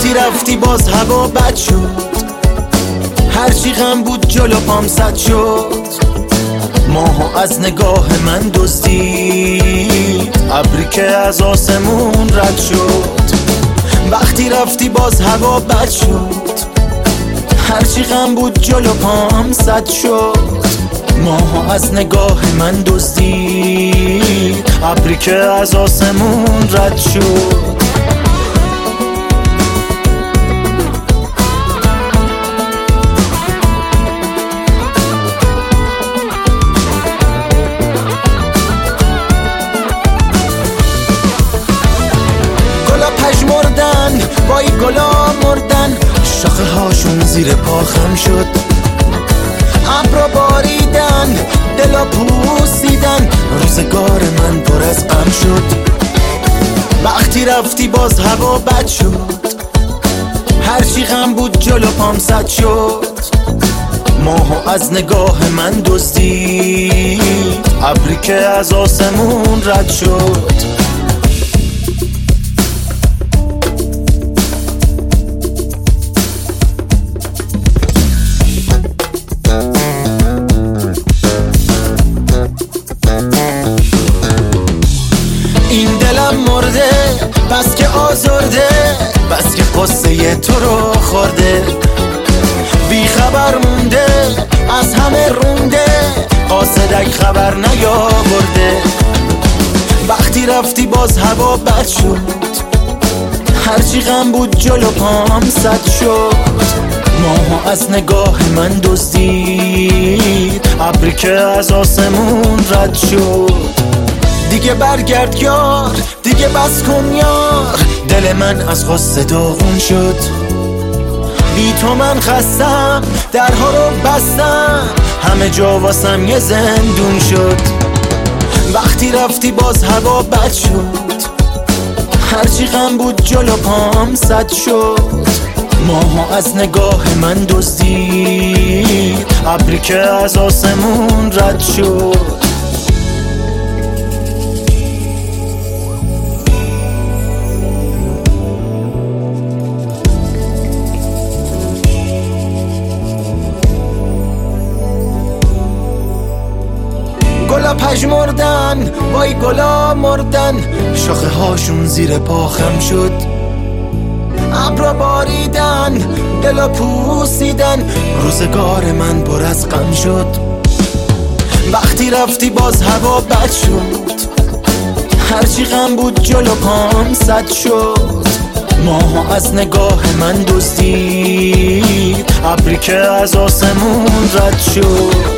وقتی رفتی باز هوا بد شد، هرچی غم بود جلو پام سد شد. ماها از نگاه من دزدید، ابری که از آسمون رد شد. وقتی رفتی باز هوا بد شد، هرچی غم بود جلو پام سد شد. ماها از نگاه من دزدید، ابری که از آسمون رد شد. وای گلا مردن، شاخه هاشون زیر پا خم شد. ابرا باریدن، دلا پوسیدن، روزگار من پر از غم شد. وقتی رفتی باز هوا بد شد، هرچی غم بود جلو پام سد شد. ماها از نگاه من دزدید، ابری که از آسمون رد شد. این دلم مرده، بس که آزرده، بس که قصه تو رو خورده. بی خبر مونده، از همه رونده، قاصدک خبر نیاورده. وقتی رفتی باز هوا بد شد، هرچی غم بود جلو پام سد شد. ماها از نگاه من دزدید، ابری که از آسمون رد شد. دیگه برگرد یار، دیگه بس کن یار، دل من از غصه داغون شد. بی تو من خستم، درها رو بستم، همه جا واسم یه زندون شد. وقتی رفتی باز هوا بد شد، هرچی غم بود جلو پام سد شد. ماها از نگاه من دزدید، ابری که از آسمون رد شد. گلا پژمردن، وای گلا مردن، شاخه هاشون زیر پا خم شد. ابرا باریدن، دلا پوسیدن، روزگار من پر از غم شد. وقتی رفتی باز هوا بد شد، هرچی غم بود جلو پام سد شد. ماها از نگاه من دزدید، ابری که از آسمون رد شد.